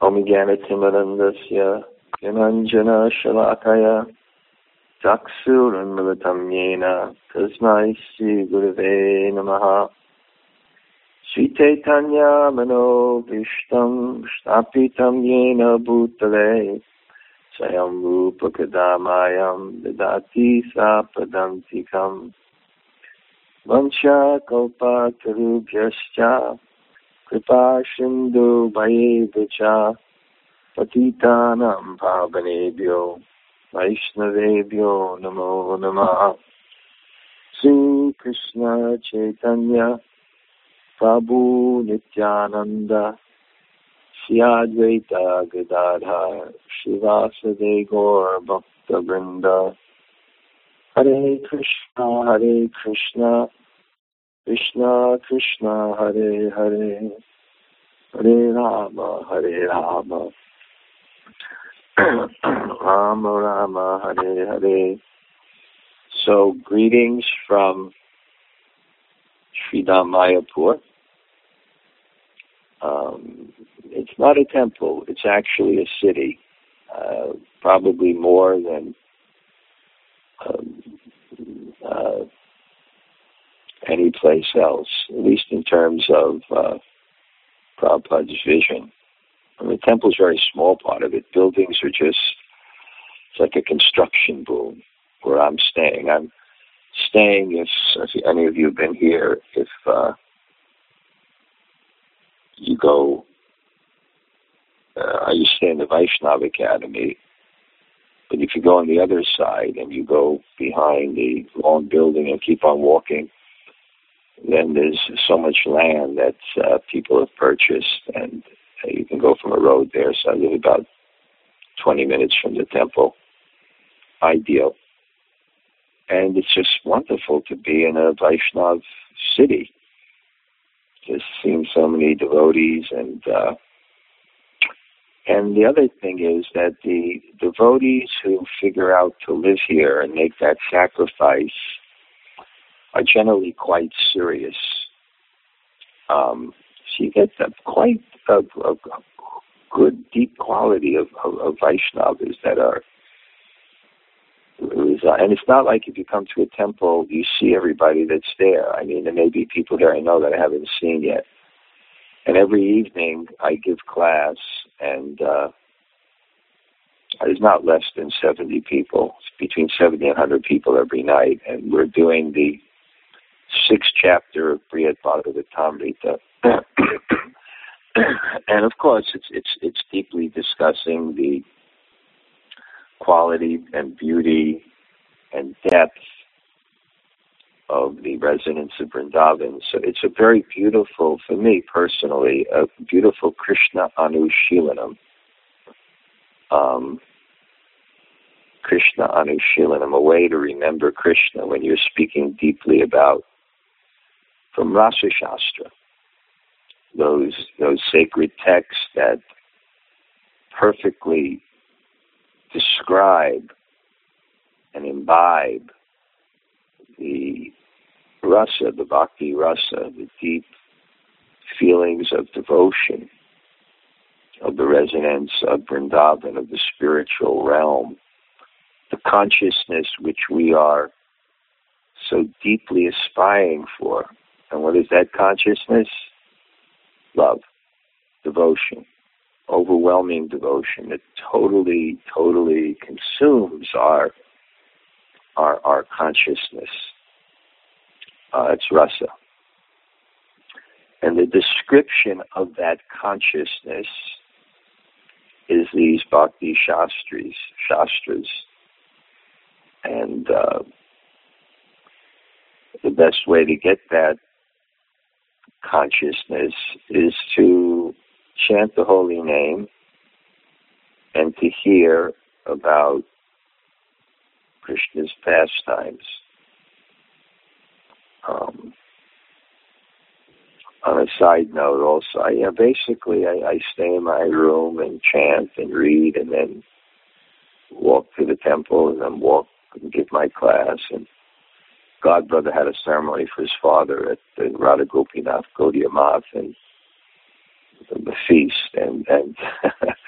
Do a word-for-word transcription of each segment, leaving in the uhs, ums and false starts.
Omigyanatimarandasya Yananjana Shalakaya Chaksurunmilitam Yena Tasmai Sri Gurave Namaha Sri Chaitanya Mano Vishtam Shnapitam Yena Bhutale Swayam Rupa Kadamayam Dadati Sapadantikam Vansha Kalpatarubhyascha Kripa Sindhu Bhayevacha Patitanam Pavanebhyo Vaishnavebhyo Namo Namaha Sri Krishna Chaitanya Prabhu Nityananda Sri Advaita Gadadhar Srivasade Gaur Bhakta Vrinda Hare Krishna Hare Krishna Krishna Krishna Hare Hare Hare Rama Hare Rama Rama Rama Hare Hare. So greetings from Sridham Mayapur. Um, it's not a temple, it's actually a city, uh, probably more than um, uh, any place else, at least in terms of uh, Prabhupada's vision. I mean, the temple is a very small part of it. Buildings are just, it's like a construction boom where I'm staying. I'm staying, if, if any of you have been here, if uh, you go, uh, I used to stay in the Vaishnava Academy, but if you go on the other side and you go behind the long building and keep on walking, then there's so much land that uh, people have purchased, and uh, you can go from a road there. So I live about twenty minutes from the temple. Ideal. And it's just wonderful to be in a Vaishnav city. Just seeing so many devotees, and uh, and the other thing is that the devotees who figure out to live here and make that sacrifice are generally quite serious. Um, so you get a, quite a, a, a good, deep quality of, of, of Vaishnavas that are, and it's not like if you come to a temple, you see everybody that's there. I mean, there may be people there I know that I haven't seen yet. And every evening I give class, and uh, there's not less than seventy people. It's between seventy and one hundred people every night, and we're doing the sixth chapter of Brihad Bhagavatamrita. And of course, it's it's it's deeply discussing the quality and beauty and depth of the residents of Vrindavan. So it's a very beautiful, for me personally, a beautiful Krishna Anushilanam. Um, Krishna Anushilanam, a way to remember Krishna when you're speaking deeply about, from Rasa Shastra, those those sacred texts that perfectly describe and imbibe the rasa, the bhakti rasa, the deep feelings of devotion of the residents of Vrindavan, of the spiritual realm, the consciousness which we are so deeply aspiring for. And what is that consciousness? Love, devotion, overwhelming devotion that totally, totally consumes our our, our consciousness. Uh, it's rasa. And the description of that consciousness is these bhakti shastras, shastras. And uh, the best way to get that consciousness is to chant the holy name and to hear about Krishna's pastimes. Um, on a side note also, I, yeah, basically I, I stay in my room and chant and read and then walk to the temple and then walk and give my class. And Godbrother had a ceremony for his father at the Radha Gopinath Gaudiya Math and the feast, and, and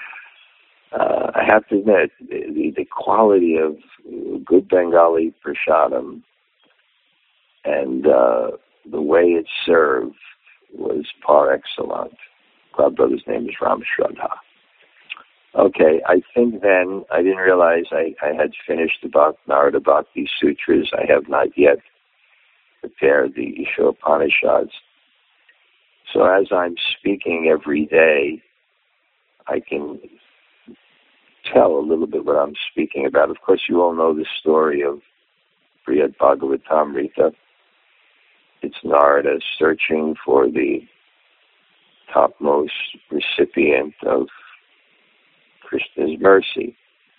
Uh, I have to admit, the, the quality of good Bengali prasadam and uh, the way it's served was par excellence. Our brother's name is Ram Shraddha. Okay, I think then, I didn't realize I, I had finished about Narada Bhakti Sutras. I have not yet prepared the Ishopanishads. So as I'm speaking every day, I can tell a little bit what I'm speaking about. Of course, you all know the story of Brihad Bhagavatamrita. It's Narada searching for the topmost recipient of Krishna's mercy,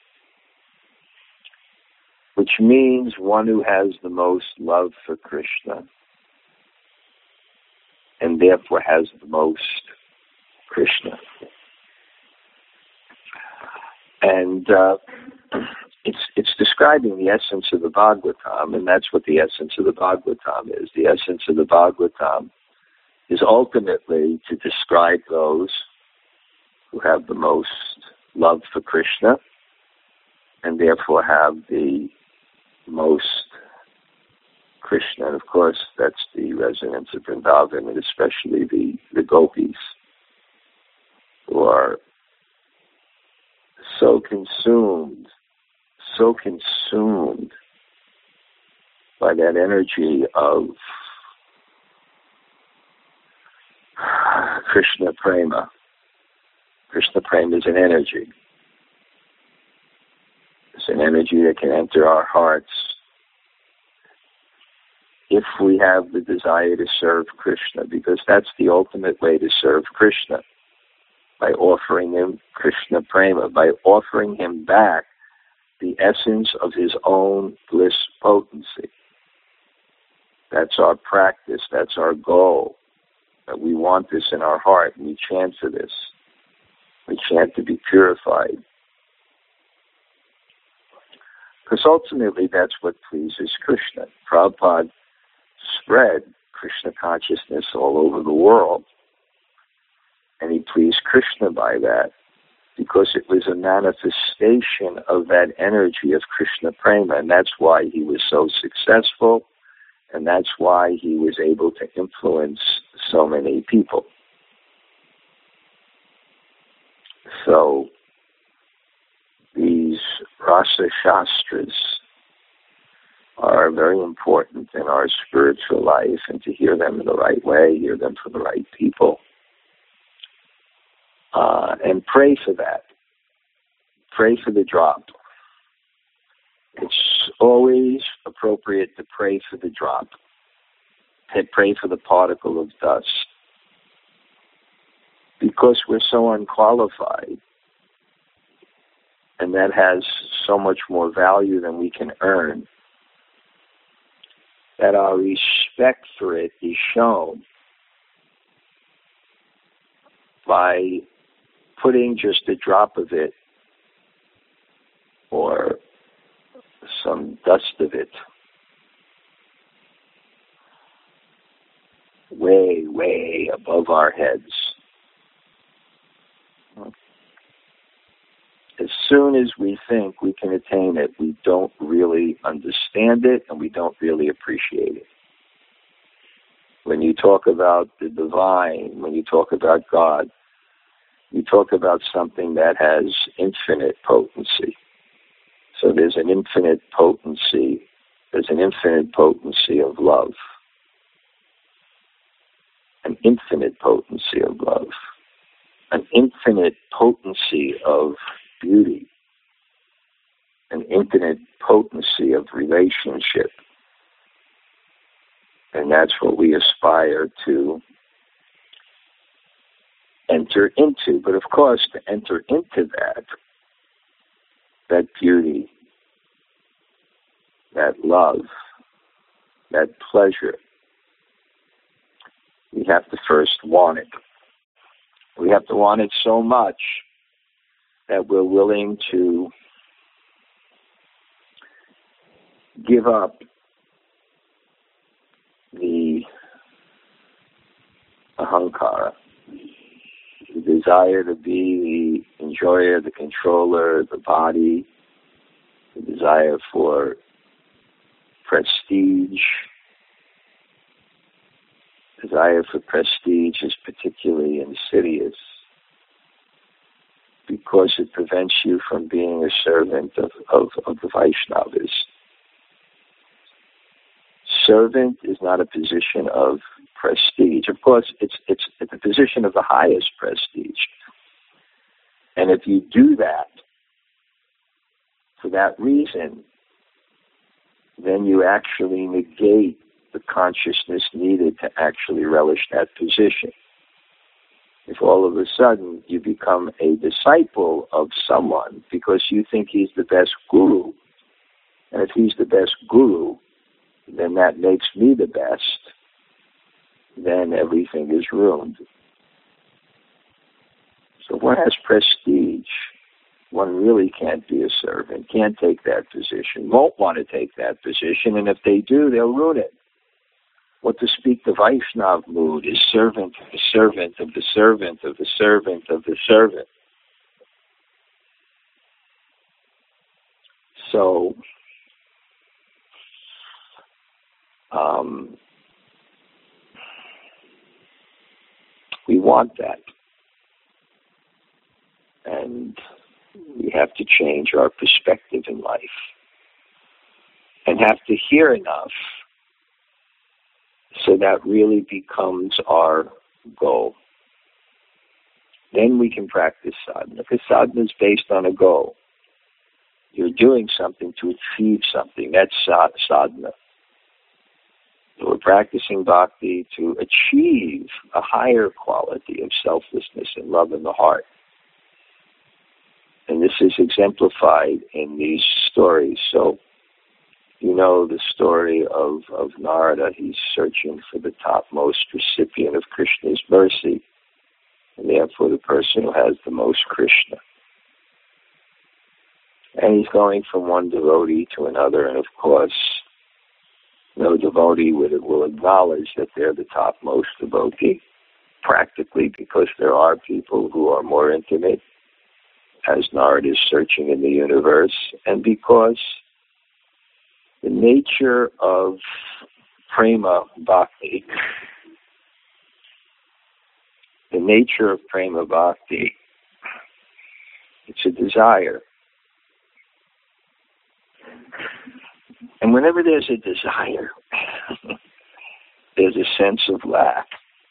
which means one who has the most love for Krishna and therefore has the most Krishna. And uh, it's it's describing the essence of the Bhagavatam, and that's what the essence of the Bhagavatam is. The essence of the Bhagavatam is ultimately to describe those who have the most love for Krishna and therefore have the most Krishna. And of course, that's the residents of Vrindavan, and especially the, the gopis, who are so consumed, so consumed by that energy of Krishna Prema. Krishna Prema is an energy. It's an energy that can enter our hearts if we have the desire to serve Krishna, because that's the ultimate way to serve Krishna, by offering him Krishna Prema, by offering him back the essence of his own bliss potency. That's our practice, that's our goal, that we want this in our heart, and we chant for this. We chant to be purified. Because ultimately that's what pleases Krishna. Prabhupada spread Krishna consciousness all over the world, and he pleased Krishna by that, because it was a manifestation of that energy of Krishna Prema, and that's why he was so successful, and that's why he was able to influence so many people. So these Rasa Shastras are very important in our spiritual life, and to hear them in the right way, hear them from the right people, uh, and pray for that. Pray for the drop. It's always appropriate to pray for the drop, to pray for the particle of dust, because we're so unqualified, and that has so much more value than we can earn, that our respect for it is shown by putting just a drop of it or some dust of it way, way above our heads. As soon as we think we can attain it, we don't really understand it and we don't really appreciate it. When you talk about the divine, when you talk about God, you talk about something that has infinite potency. So there's an infinite potency, there's an infinite potency of love. An infinite potency of love. An infinite potency of beauty, an infinite potency of relationship. And that's what we aspire to enter into. But of course, to enter into that, that beauty, that love, that pleasure, we have to first want it. We have to want it so much that we're willing to give up the ahankara, the desire to be the enjoyer, the controller, the body, the desire for prestige. Desire for prestige is particularly insidious because it prevents you from being a servant of, of, of the Vaishnavas. Servant is not a position of prestige. Of course, it's it's it's a position of the highest prestige. And if you do that for that reason, then you actually negate the consciousness needed to actually relish that position. If all of a sudden you become a disciple of someone because you think he's the best guru, and if he's the best guru, then that makes me the best, then everything is ruined. So one has prestige. One really can't be a servant, can't take that position, won't want to take that position, and if they do, they'll ruin it. What to speak the Vaishnav mood is servant of the servant of the servant of the servant of the servant. So, um, we want that. And we have to change our perspective in life and have to hear enough so that really becomes our goal. Then we can practice sadhana, because sadhana is based on a goal. You're doing something to achieve something. That's sadhana. So we're practicing bhakti to achieve a higher quality of selflessness and love in the heart. And this is exemplified in these stories. So, you know the story of, of Narada. He's searching for the topmost recipient of Krishna's mercy, and therefore the person who has the most Krishna. And he's going from one devotee to another, and of course, no devotee would, will acknowledge that they're the topmost devotee, practically, because there are people who are more intimate, as Narada is searching in the universe, and because the nature of prema bhakti, the nature of prema bhakti, it's a desire. And whenever there's a desire, there's a sense of lack.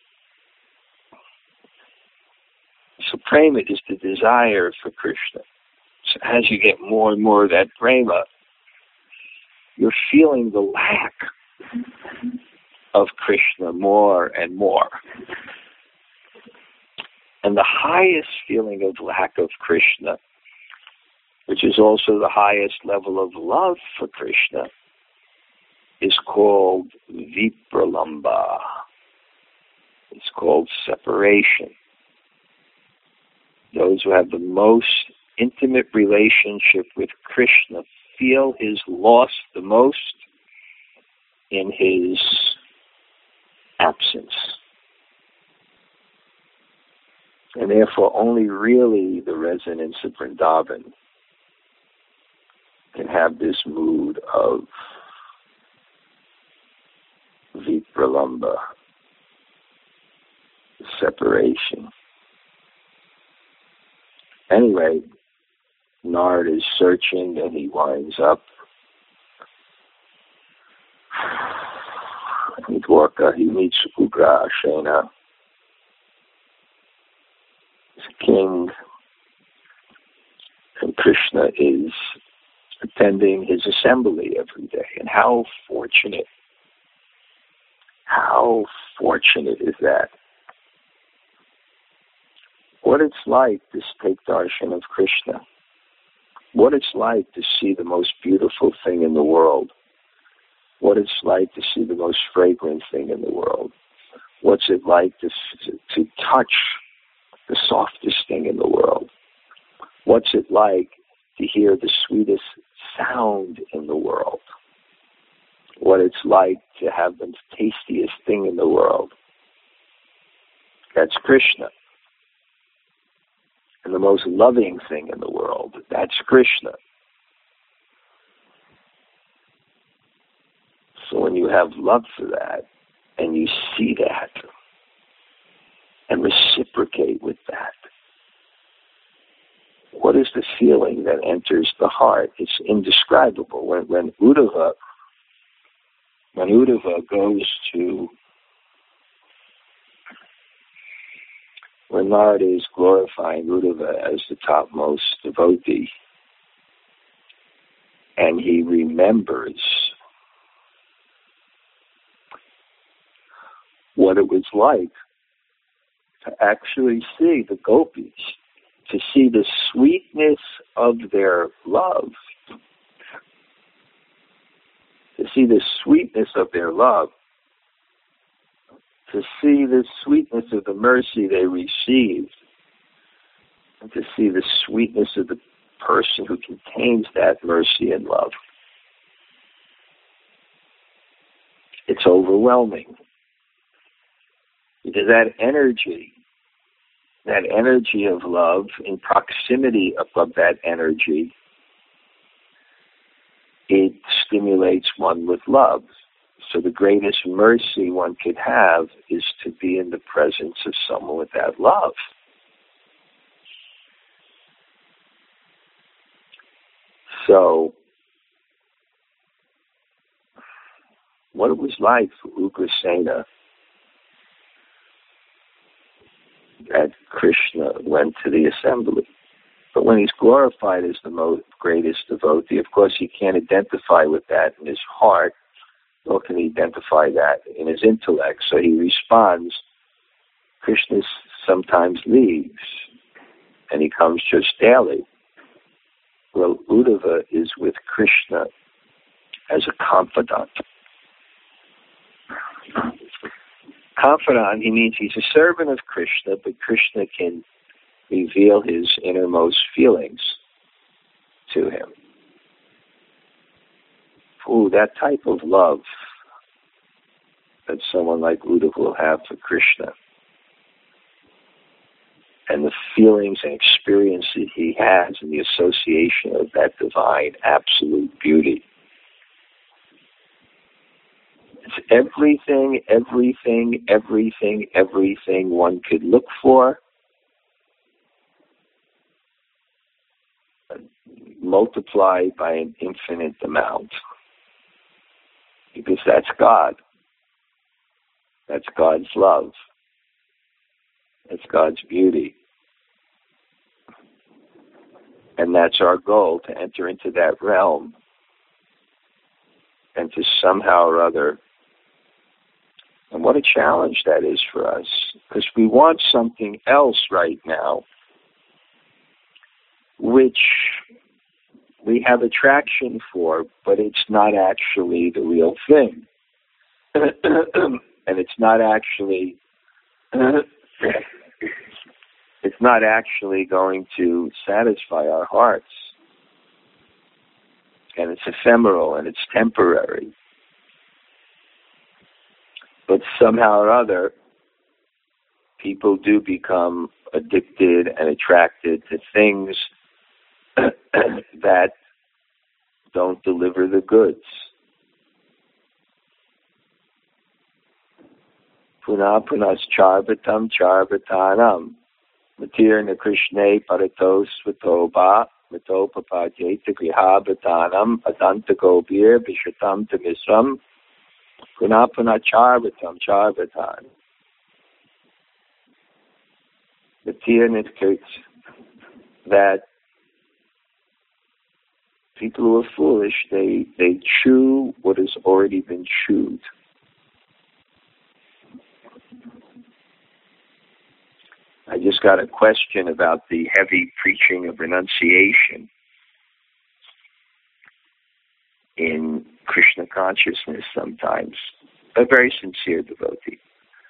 So prema is the desire for Krishna. So as you get more and more of that prema, you're feeling the lack of Krishna more and more. And the highest feeling of lack of Krishna, which is also the highest level of love for Krishna, is called vipralambha. It's called separation. Those who have the most intimate relationship with Krishna feel his loss the most in his absence. And therefore only really the residents of Vrindavan can have this mood of vipralambha, separation. Anyway, Narada is searching and he winds up in Dwarka. He meets Ugrasena, the king, and Krishna is attending his assembly every day. And how fortunate, how fortunate is that? What it's like to take darshan of Krishna. What it's like to see the most beautiful thing in the world. What it's like to see the most fragrant thing in the world. What's it like to, to touch the softest thing in the world. What's it like to hear the sweetest sound in the world. What it's like to have the tastiest thing in the world. That's Krishna. and the most loving thing in the world. That's Krishna. So when you have love for that, and you see that, and reciprocate with that, what is the feeling that enters the heart? It's indescribable. When, when Uddhava, when Uddhava goes to, when Narada is glorifying Uddhava as the topmost devotee, and he remembers what it was like to actually see the gopis, to see the sweetness of their love, to see the sweetness of their love, to see the sweetness of the mercy they received, and to see the sweetness of the person who contains that mercy and love. It's overwhelming. Because that energy, that energy of love, in proximity of that energy, it stimulates one with love. So the greatest mercy one could have is to be in the presence of someone with that love. So, what it was like for Ugrasena that Krishna went to the assembly. But when he's glorified as the most greatest devotee, of course he can't identify with that in his heart, nor can he identify that in his intellect. So he responds, Krishna sometimes leaves, and he comes just daily. Well, Uddhava is with Krishna as a confidant. Confidant, he means he's a servant of Krishna, but Krishna can reveal his innermost feelings to him. Ooh, that type of love that someone like Uddhava will have for Krishna, and the feelings and experiences he has in the association of that divine absolute beauty. It's everything, everything, everything, everything one could look for, multiplied by an infinite amount. Because that's God. That's God's love. That's God's beauty. And that's our goal, to enter into that realm and to somehow or other. And what a challenge that is for us, because we want something else right now, which we have attraction for, but it's not actually the real thing. And it's not actually it's not actually going to satisfy our hearts. And it's ephemeral and it's temporary. But somehow or other, people do become addicted and attracted to things that don't deliver the goods. Puna punas charvatam charvatanam matirna krishne paratos svatoba matopapajeta grihabhatanam adanta gobir vishatam tamisram puna puna charvatam charvatan. Matirna indicates that people who are foolish, they, they chew what has already been chewed. I just got a question about the heavy preaching of renunciation in Krishna consciousness sometimes. A very sincere devotee.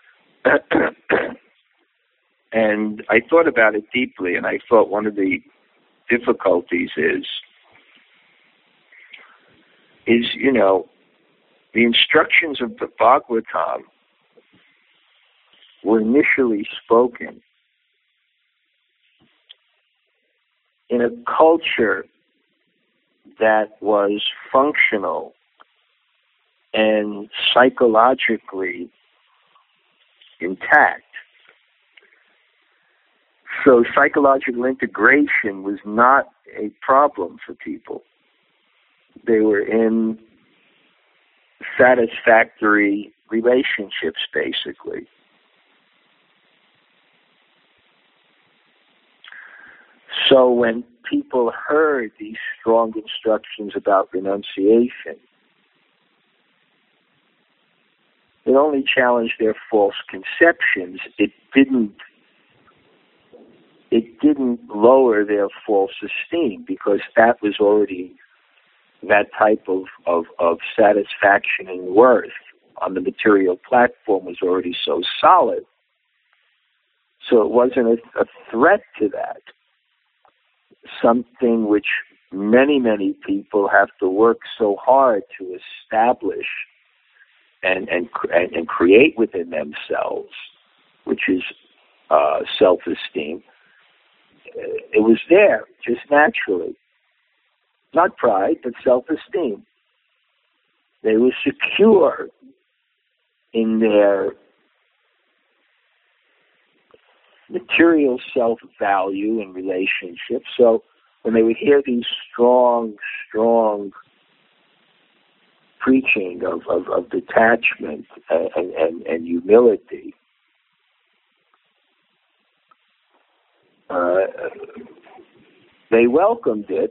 And I thought about it deeply, and I thought one of the difficulties is, is, you know, the instructions of the Bhagavatam were initially spoken in a culture that was functional and psychologically intact. So psychological integration was not a problem for people. They were in satisfactory relationships, basically. So when people heard these strong instructions about renunciation, it only challenged their false conceptions. It didn't it didn't lower their false esteem, because that was already, that type of, of, of satisfaction and worth on the material platform was already so solid. So it wasn't a, a threat to that. Something which many, many people have to work so hard to establish and and and, and create within themselves, which is uh, self-esteem. It was there just naturally. Not pride, but self-esteem. They were secure in their material self-value and relationships. So when they would hear these strong, strong preaching of, of, of detachment and, and, and humility, uh, they welcomed it.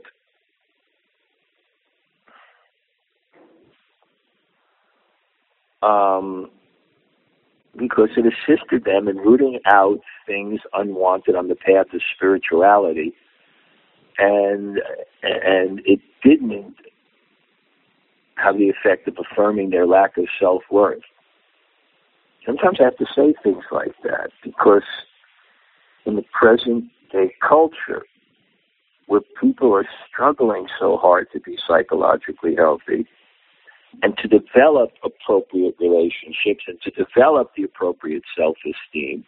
Um, because it assisted them in rooting out things unwanted on the path of spirituality, and and it didn't have the effect of affirming their lack of self-worth. Sometimes I have to say things like that, because in the present day culture, where people are struggling so hard to be psychologically healthy, and to develop appropriate relationships, and to develop the appropriate self-esteem,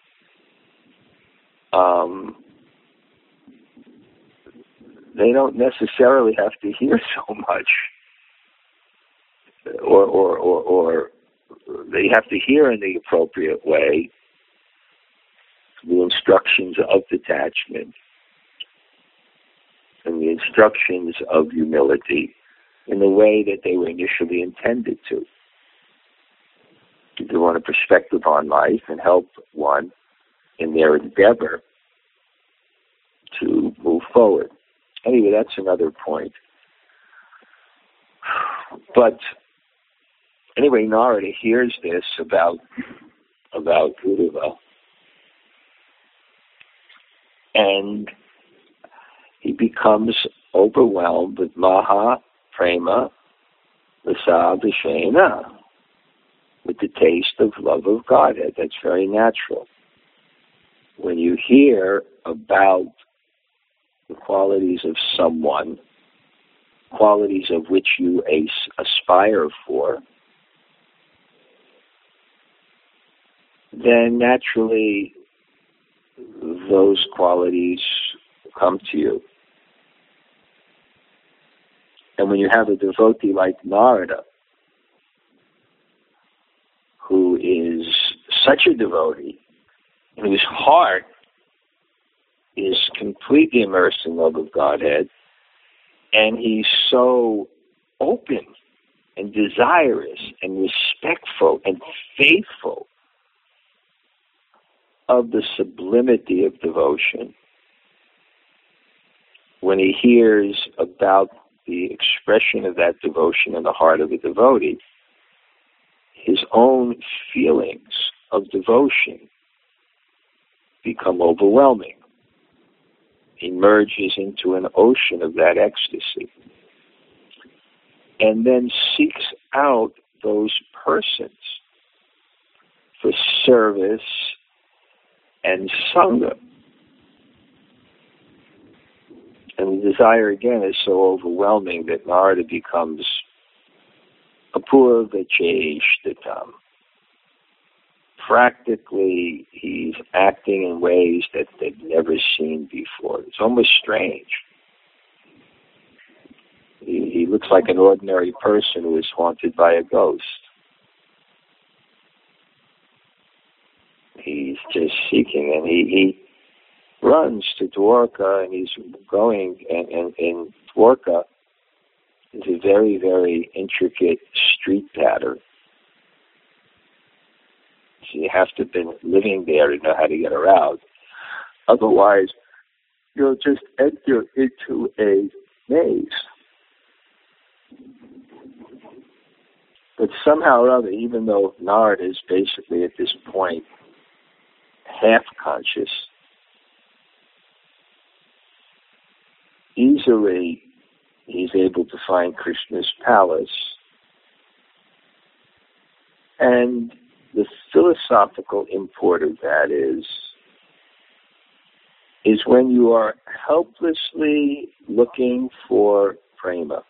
um, they don't necessarily have to hear so much, or, or, or, or they have to hear in the appropriate way the instructions of detachment and the instructions of humility in the way that they were initially intended to. To want a perspective on life and help one in their endeavor to move forward. Anyway, that's another point. But anyway, Narada hears this about about Uddhava, and he becomes overwhelmed with Maha Prema Rasabhishena, with the taste of love of Godhead. That's very natural. When you hear about the qualities of someone, qualities of which you aspire for, then naturally those qualities come to you. And when you have a devotee like Narada, who is such a devotee, and whose heart is completely immersed in love of Godhead, and he's so open and desirous and respectful and faithful of the sublimity of devotion, when he hears about the expression of that devotion in the heart of a devotee, his own feelings of devotion become overwhelming. He merges into an ocean of that ecstasy, and then seeks out those persons for service and sangha. And the desire again is so overwhelming that Narada becomes apurva cheshtatam, practically he's acting in ways that they've never seen before. It's almost strange. He, he looks like an ordinary person who is haunted by a ghost. He's just seeking, and he, he runs to Dwarka, and he's going, and, and, and Dwarka is a very, very intricate street pattern. So you have to have been living there to know how to get around. Otherwise, you'll just enter into a maze. But somehow or other, even though Nard is basically at this point half conscious, easily he's able to find Krishna's palace. And the philosophical import of that is, is when you are helplessly looking for prema,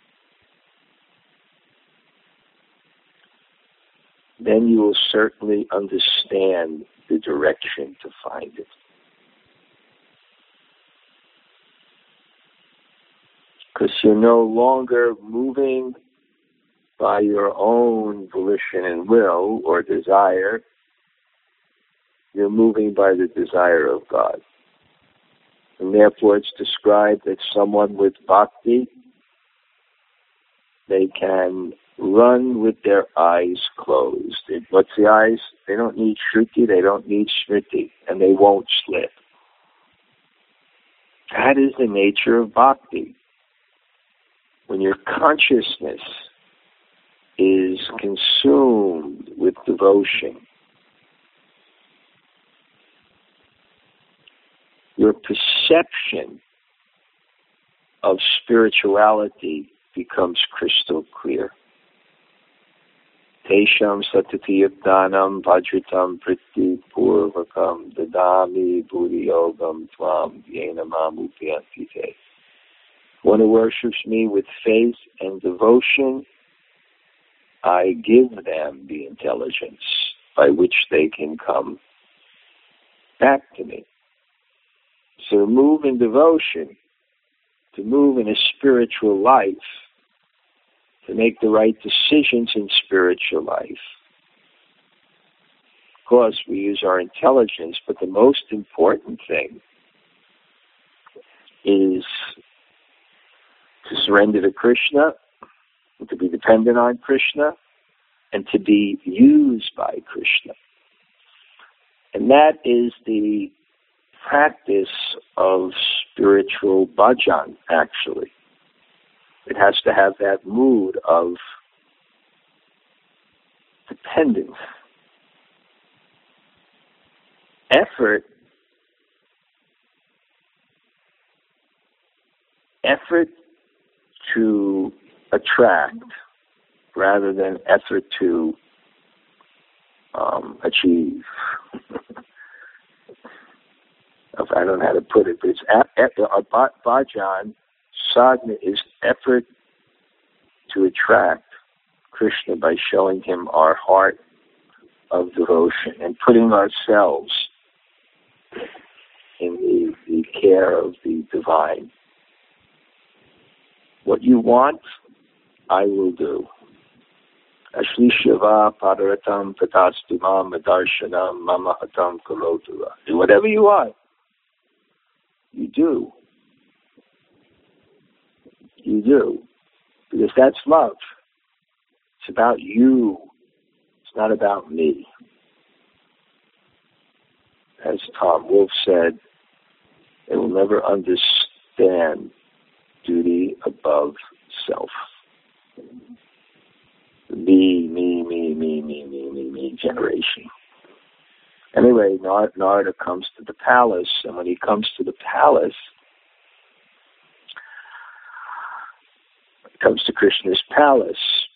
then you will certainly understand the direction to find it. Because you're no longer moving by your own volition and will or desire. You're moving by the desire of God. And therefore it's described that someone with bhakti, they can run with their eyes closed. What's the eyes? They don't need shruti, they don't need smriti, and they won't slip. That is the nature of bhakti. When your consciousness is consumed with devotion, your perception of spirituality becomes crystal clear. Tesham satati yuktanam vajritam pritti purvakam dadami buddhi yogam tvam yena mamupyantite. One who worships me with faith and devotion, I give them the intelligence by which they can come back to me. So to move in devotion, to move in a spiritual life, to make the right decisions in spiritual life. Of course, we use our intelligence, but the most important thing is to surrender to Krishna, and to be dependent on Krishna, and to be used by Krishna. And that is the practice of spiritual bhajan, actually. It has to have that mood of dependence. Effort, effort to attract rather than effort to um, achieve. I don't know how to put it, but it's a bhajan. Sadhana is effort to attract Krishna by showing him our heart of devotion and putting ourselves in the, the care of the divine. What you want, I will do. Ashlishava padaratam tatastumam madarshanam mamahatam kalotura. Do whatever you want. You do. You do. Because that's love. It's about you. It's not about me. As Tom Wolfe said, they will never understand duty above self. Me, me, me, me, me, me, me, me generation. Anyway, Nar- Narada comes to the palace, and when he comes to the palace, he comes to Krishna's palace.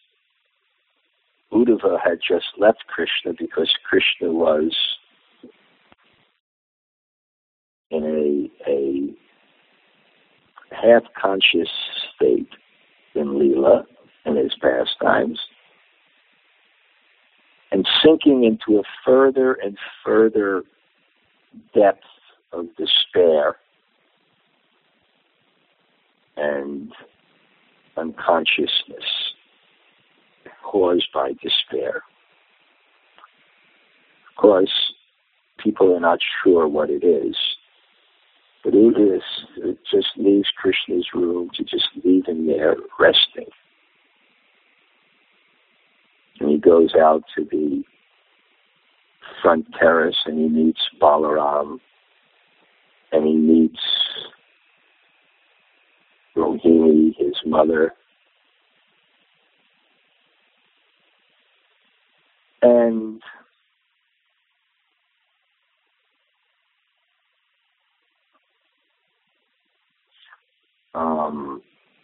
Uddhava had just left Krishna because Krishna was in a, a half-conscious state in Leela, in his pastimes. and sinking into a further and further depth of despair and unconsciousness caused by despair. Of course, people are not sure what it is, but it is, it just leaves Krishna's room to just leave him there resting. And he goes out to the front terrace and he meets Balaram, and he meets Rohini, his mother. And um,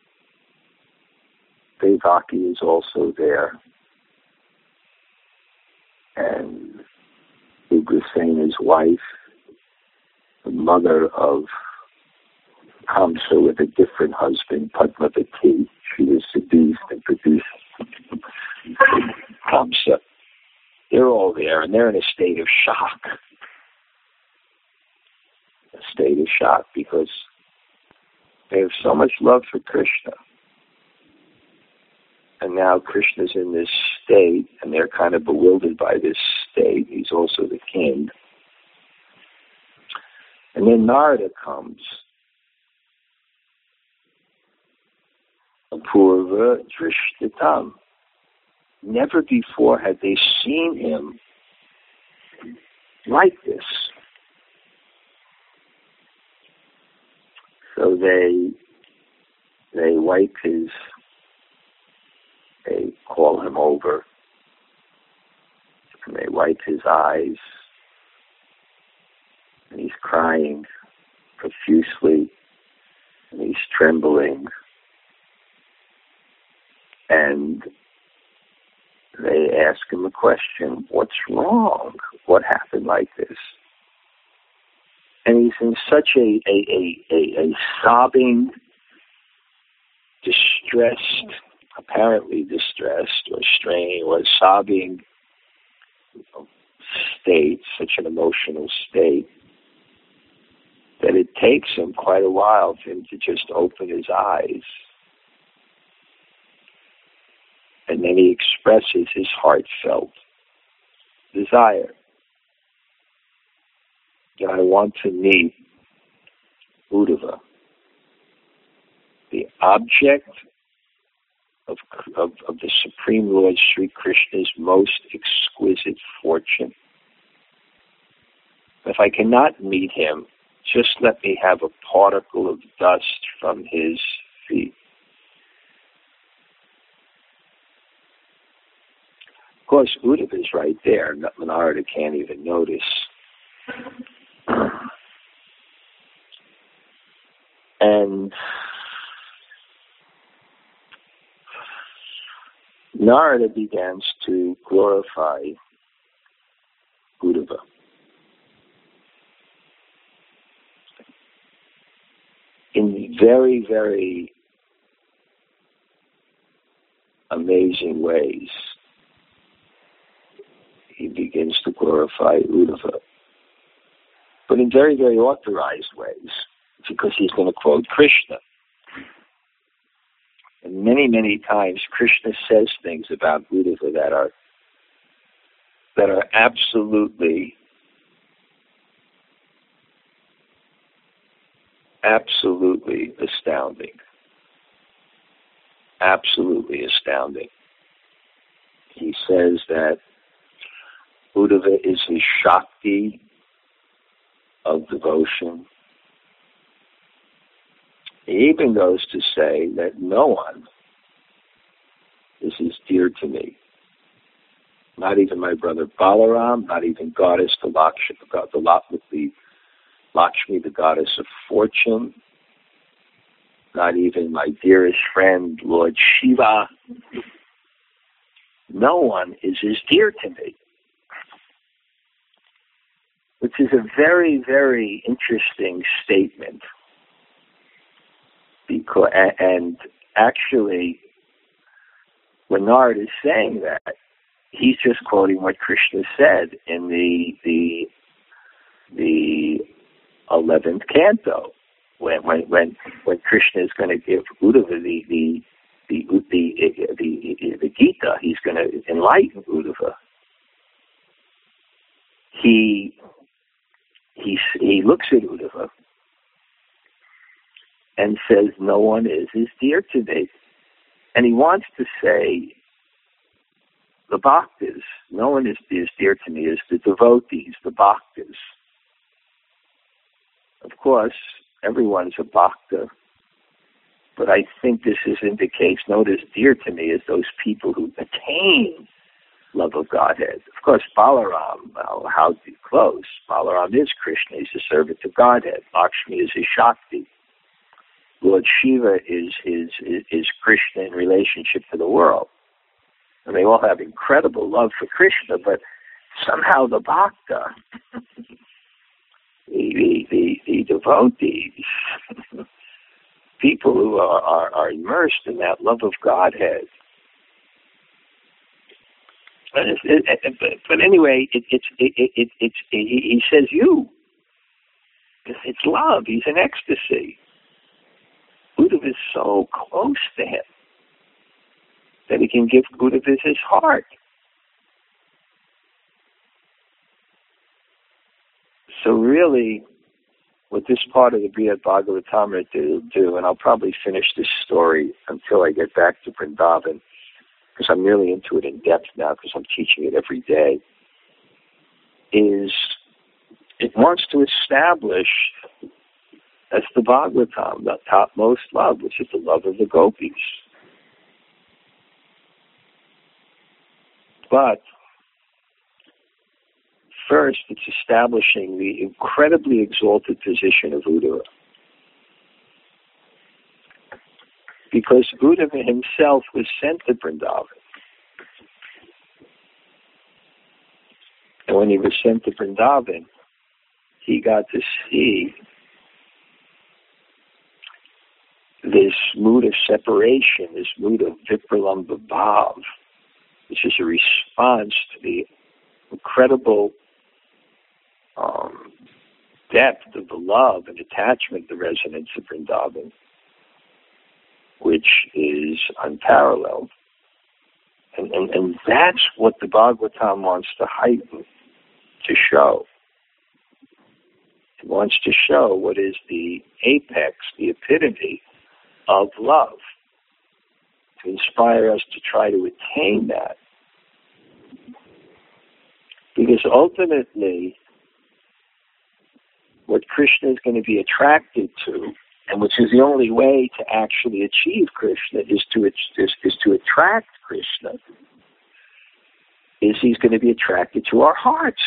Devaki is also there. And Ugrasena's wife, the mother of Kamsa with a different husband, Padmavati. She was seduced and produced Kamsa. They're all there, and they're in a state of shock. A state of shock because they have so much love for Krishna. And now Krishna's in this state, and they're kind of bewildered by this state. He's also the king. And then Narada comes. Apurva Drishtatam. Never before had they seen him like this. So they they wipe his, they call him over, and they wipe his eyes, and he's crying profusely, and he's trembling, and they ask him a question, what's wrong? What happened like this? And he's in such a, a, a, a, a sobbing, distressed, apparently distressed or strained or sobbing state, such an emotional state, that it takes him quite a while for him to just open his eyes. And then he expresses his heartfelt desire. That I want to meet Uddhava, the object of, of, of the Supreme Lord Sri Krishna's most exquisite fortune. If I cannot meet him, just let me have a particle of dust from his feet. Of course, Uddhava is right there. Narada can't even notice. And Narada begins to glorify Uddhava. In very, very amazing ways, he begins to glorify Uddhava. But in very, very authorized ways, because he's going to quote Krishna. And many, many times Krishna says things about Uddhava that are that are absolutely, absolutely astounding. Absolutely astounding. He says that Uddhava is his Shakti of devotion. He even goes to say that no one is as dear to me. Not even my brother Balaram, not even goddess the Lakshmi, the Lakshmi, the goddess of fortune, not even my dearest friend Lord Shiva. No one is as dear to me. Which is a very, very interesting statement. Because, and actually, when Narada is saying that, he's just quoting what Krishna said in the the the eleventh canto, when when when when Krishna is going to give Uddhava the the the the the, the, the Gita. He's going to enlighten Uddhava. He he he looks at Uddhava and says, "No one is as dear to me," and he wants to say, the bhaktas, no one is as dear to me as the devotees, the bhaktas. Of course, everyone's a bhakta, but I think this is indicates not as dear to me as those people who attain love of Godhead. Of course, Balaram, well, how close? Balaram is Krishna, he's a servant of Godhead. Lakshmi is his Shakti. Lord Shiva is, is, is, is Krishna in relationship to the world. And they all have incredible love for Krishna, but somehow the bhakta, the, the, the, the devotees, people who are, are, are immersed in that love of Godhead. But, it, it, it, but anyway, it, it's it, it, it, it's he says you. It's love. He's in ecstasy. Uddhava is so close to him that he can give Uddhava his heart. So really, what this part of the Brihad Bhagavatamrita do, do, and I'll probably finish this story until I get back to Vrindavan, because I'm really into it in depth now, because I'm teaching it every day, is it wants to establish that's the Bhagavatam, the topmost love, which is the love of the gopis. But first, it's establishing the incredibly exalted position of Uddhava. Because Uddhava himself was sent to Vrindavan. And when he was sent to Vrindavan, he got to see this mood of separation, this mood of Vipralambha Bhav, which is a response to the incredible um, depth of the love and attachment, the resonance of Vrindavan, which is unparalleled. And, and, and that's what the Bhagavatam wants to heighten, to show. It wants to show what is the apex, the epitome of love, to inspire us to try to attain that. Because ultimately, what Krishna is going to be attracted to, and which is the only way to actually achieve Krishna, is to is, is to attract Krishna, is he's going to be attracted to our hearts.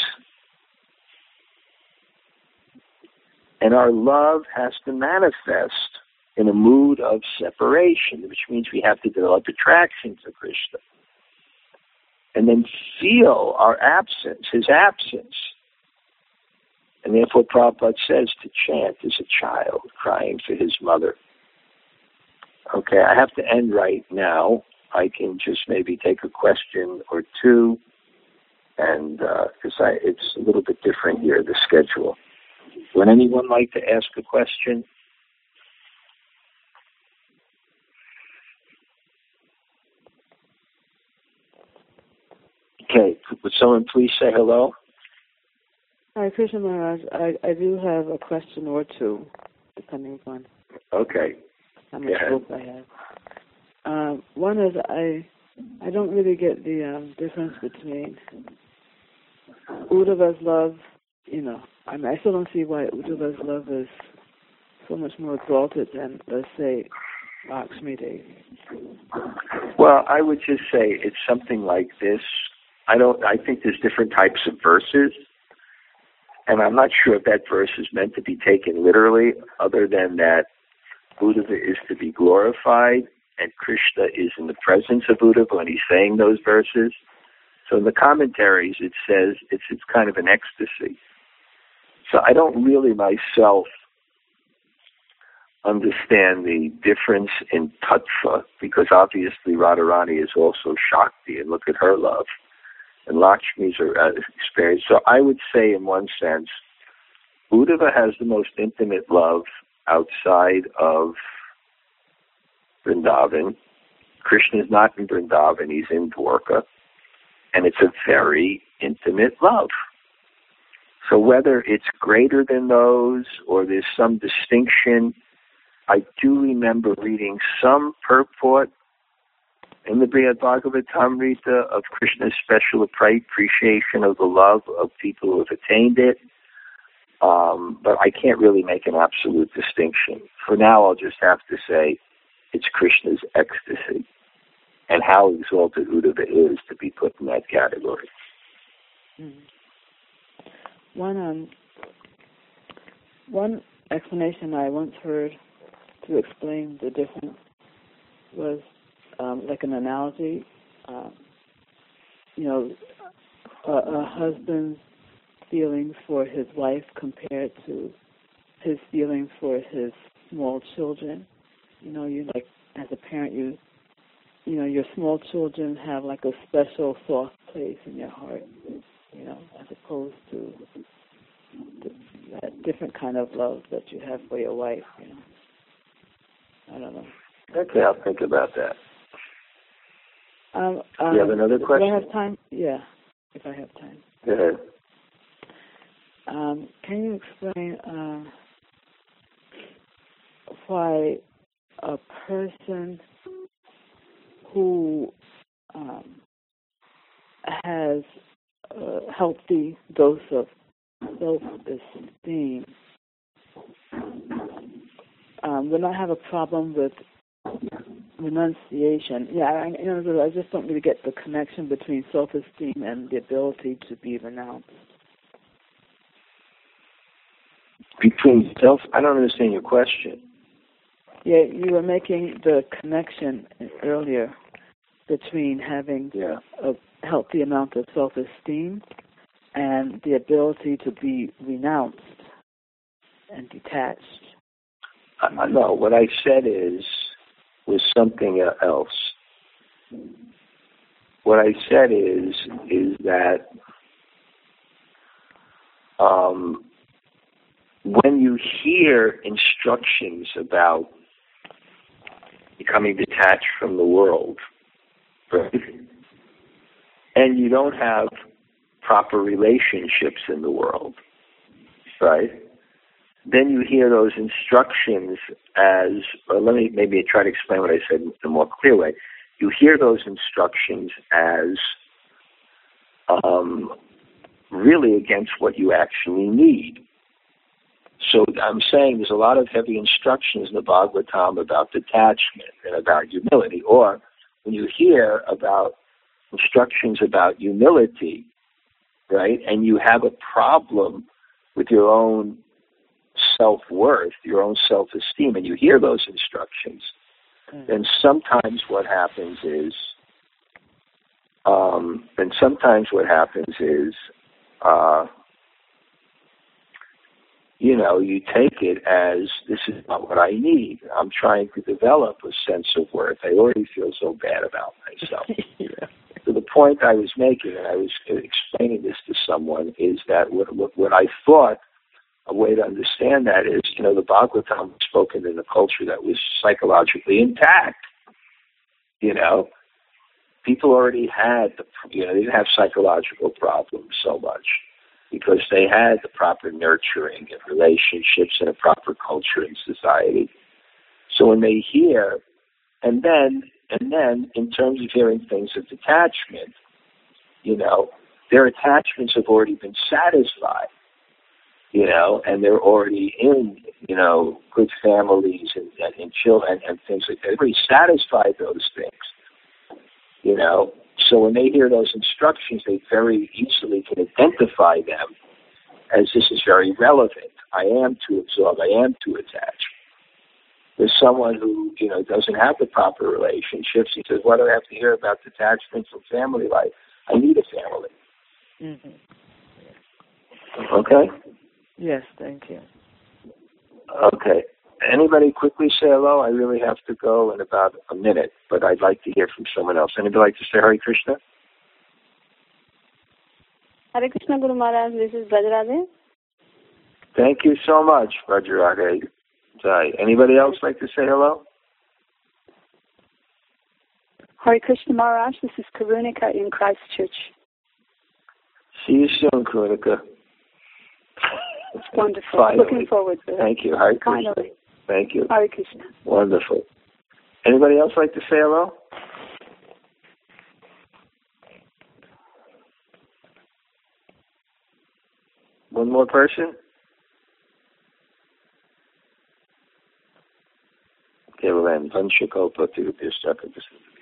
And our love has to manifest in a mood of separation, which means we have to develop attraction to Krishna. And then feel our absence, his absence. And therefore Prabhupada says to chant as a child crying for his mother. Okay, I have to end right now. I can just maybe take a question or two, and because uh, I it's a little bit different here, the schedule. Would anyone like to ask a question? Okay, would someone please say hello? Hi, Krishna Maharaj. I, I do have a question or two, depending upon okay. how much book I have. Um, one is I I don't really get the um, difference between Uddhava's love, you know, I mean, I still don't see why Uddhava's love is so much more exalted than, let's say, Lakshmi Devi. Well, I would just say it's something like this. I don't. I think there's different types of verses, and I'm not sure if that verse is meant to be taken literally, other than that Uddhava is to be glorified, and Krishna is in the presence of Uddhava when he's saying those verses. So in the commentaries, it says it's it's kind of an ecstasy. So I don't really myself understand the difference in tattva, because obviously Radharani is also Shakti, and look at her love. and Lakshmi's uh, experience. So I would say, in one sense, Uddhava has the most intimate love outside of Vrindavan. Krishna is not in Vrindavan, he's in Dwarka. And it's a very intimate love. So whether it's greater than those or there's some distinction, I do remember reading some purport in the Brihad Bhagavatamrita of Krishna's special appreciation of the love of people who have attained it. Um, but I can't really make an absolute distinction. For now, I'll just have to say it's Krishna's ecstasy and how exalted Uddhava is to be put in that category. Mm-hmm. One um, one explanation I once heard to explain the difference was um, like an analogy. Uh, you know, a, a husband's feelings for his wife compared to his feelings for his small children. You know, you like as a parent, you you know, your small children have like a special soft place in your heart. You know, as opposed to the, that different kind of love that you have for your wife, you know. I don't know. Okay, I'll think about that. Um, um, Do you have another question? Do I have time? Yeah, if I have time. Go ahead. Um, can you explain uh, why a person who um, has a healthy dose of self-esteem um, will not have a problem with renunciation? Yeah, I, in other words, I just don't really get the connection between self-esteem and the ability to be renounced. Between self, I don't understand your question. Yeah, you were making the connection earlier between having yeah. a healthy amount of self-esteem and the ability to be renounced and detached. Uh, no, what I said is was something else. What I said is is that um, when you hear instructions about becoming detached from the world, right, and you don't have proper relationships in the world, right, then you hear those instructions as, or let me maybe try to explain what I said in a more clear way. You hear those instructions as um, really against what you actually need. So I'm saying there's a lot of heavy instructions in the Bhagavatam about detachment and about humility. Or when you hear about instructions about humility, right, and you have a problem with your own self-worth, your own self-esteem, and you hear those instructions, mm. then sometimes what happens is, um, then sometimes what happens is, uh, you know, you take it as, this is not what I need. I'm trying to develop a sense of worth. I already feel so bad about myself. yeah. So the point I was making, and I was explaining this to someone, is that what, what, what I thought a way to understand that is, you know, the Bhagavatam was spoken in a culture that was psychologically intact. You know, people already had, the, you know, they didn't have psychological problems so much because they had the proper nurturing and relationships and a proper culture in society. So when they hear, and then, and then in terms of hearing things of detachment, you know, their attachments have already been satisfied. You know, and they're already in, you know, good families and, and, and children and, and things like that. They've already satisfied those things, you know. So when they hear those instructions, they very easily can identify them as this is very relevant. I am too absorbed. I am too attached. There's someone who, you know, doesn't have the proper relationships. He says, why do I have to hear about detachment from family life? I need a family. Mm-hmm. Okay? Yes, thank you. Okay. Anybody quickly say hello? I really have to go in about a minute, but I'd like to hear from someone else. Anybody like to say Hare Krishna? Hare Krishna, Guru Maharaj. This is Brajarade. Thank you so much, Brajarade. Anybody else like to say hello? Hare Krishna, Maharaj. This is Karunika in Christchurch. See you soon, Karunika. It's wonderful. Finally. Looking forward to it. Thank you. Hare Krishna. Finally. Thank you. Hare Krishna. Wonderful. Anybody else like to say hello? One more person? Okay, well then, Vanshikopa to Pistaka.